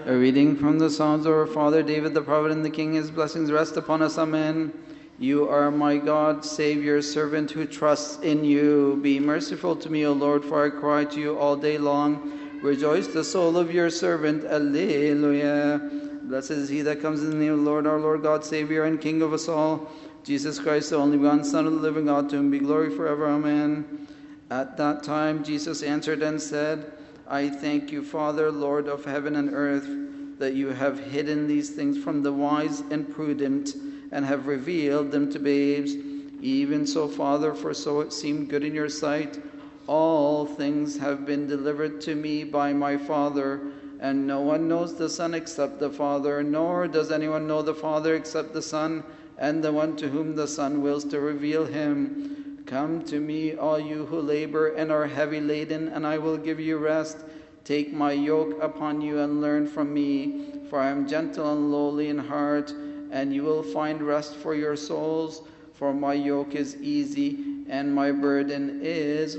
A reading from the Psalms of our father David the prophet and the king. His blessings rest upon us. Amen. You are my God, save your servant who trusts in you. Be merciful to me, O Lord, for I cry to you all day long. Rejoice the soul of your servant. Alleluia. Blessed is he that comes in the name of the Lord, our Lord God, Savior and King of us all. Jesus Christ, the only begotten Son of the living God, to whom be glory forever. Amen. At that time Jesus answered and said, I thank you, Father, Lord of heaven and earth, that you have hidden these things from the wise and prudent and have revealed them to babes. Even so, Father, for so it seemed good in your sight. All things have been delivered to me by my Father, and no one knows the Son except the Father, nor does anyone know the Father except the Son, and the one to whom the Son wills to reveal him. Come to me, all you who labor and are heavy laden, and I will give you rest. Take my yoke upon you and learn from me, for I am gentle and lowly in heart, and you will find rest for your souls. For my yoke is easy and my burden is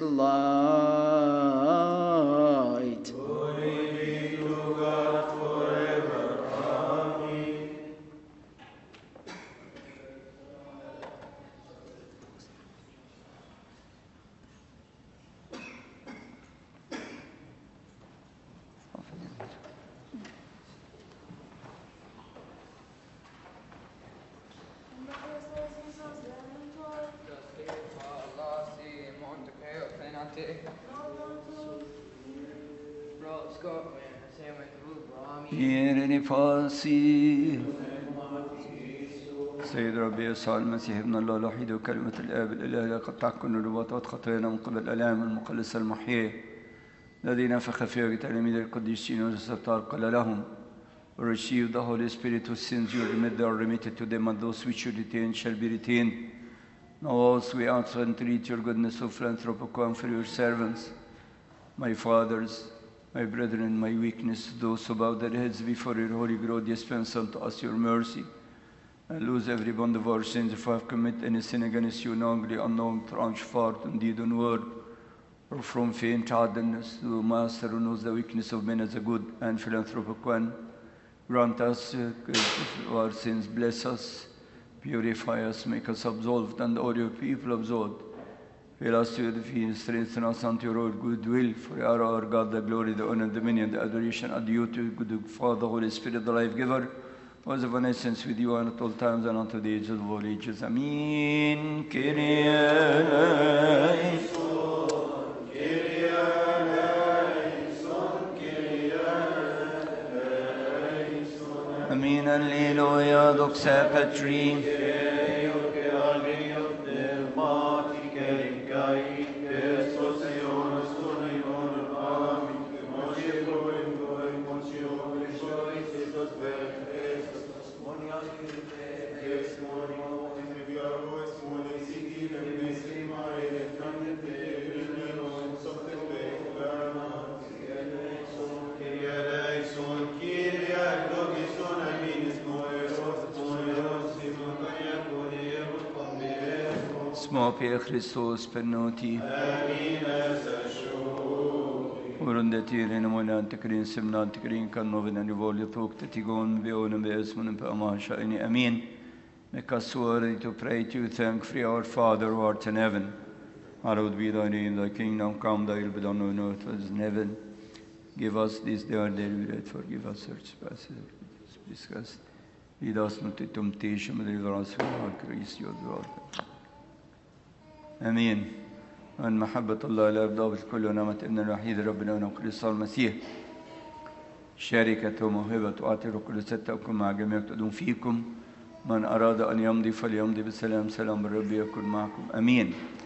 light. Glory be to God forever. Amen. Ieri فاسي سيد ربي يسوع المسيح ابن الله الوحيد وكلمة الآب الإله قد تحكم الرباطات خطايانا من قبل الآلام المقلصة المحياه الذي نفخ فيها تلاميذ القديسين وستار قال لهم receive the Holy Spirit whose sins you remit they are remitted to them and those which you retain shall be retained. Now also we ask and entreat your goodness so philanthropical and for your servants, my fathers, my brethren, my weakness, those who bow their heads before your holy grove, dispense unto us your mercy, and lose every bond of our sins if I have committed any sin against you, knowingly, unknown, tranche, fart, in deed, and word, or from faint idleness. The Master who knows the weakness of men as a good and philanthropic one, grant us our sins, bless us, purify us, make us absolved, and all your people absolved. Fill us with the fear, strengthen us unto your own good will. For you are our God, the glory, the honor, the dominion, the adoration are due to good Father, Holy Spirit, the life giver, who is of an essence with you and at all times and unto the ages of all ages. Amen. Kyrie eleison, Kyrie eleison, Kyrie eleison. Amen. Alleluia. Doxa Patri. Små Pia Christos penoti. Orunde tirin monan tekrin simnan tekrin kan novenan rivolio tokte tigon beonen beesmonen pe amasha ini amin. Make us worthy to pray to you, thank for our Father who art in heaven. Hallowed be thy name, thy kingdom come, thy will be done on earth as in heaven. Give us this day our daily bread, forgive us our trespasses, discuss. Lead us not into temptation, but deliver us from all Christ, your Lord. امين. ان محبه الله لا يرضى بالكل ونعمه ابن الوحيد ربنا ونقدس المسيح شركه وموهبه وعطيه كل ستة وكن مع جميع تدوم فيكم من اراد ان يمضي فليمضي بسلام سلام الرب يكن معكم امين.